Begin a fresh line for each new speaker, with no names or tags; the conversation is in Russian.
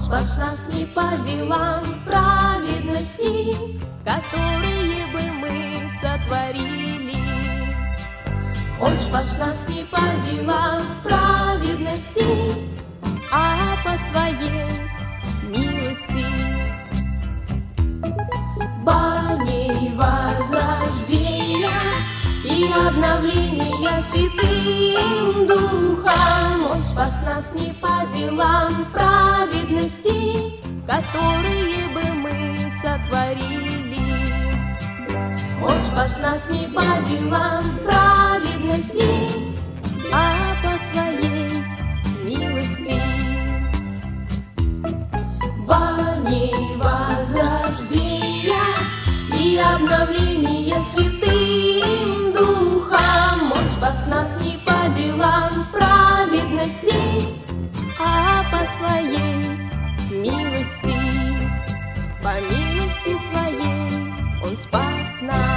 спас нас не по делам праведности, которые бы мы сотворили. Он спас нас не по делам праведности, а по своей милости. Баней возрождения и обновления святым Духом Он спас нас не по делам праведности, которые бы мы сотворили. Он спас нас не по делам праведности, а по своей милости. Баней возрождения и обновления святым Духом Он спас нас не по делам праведности, а по своей милости. По милости своей Он спас нас.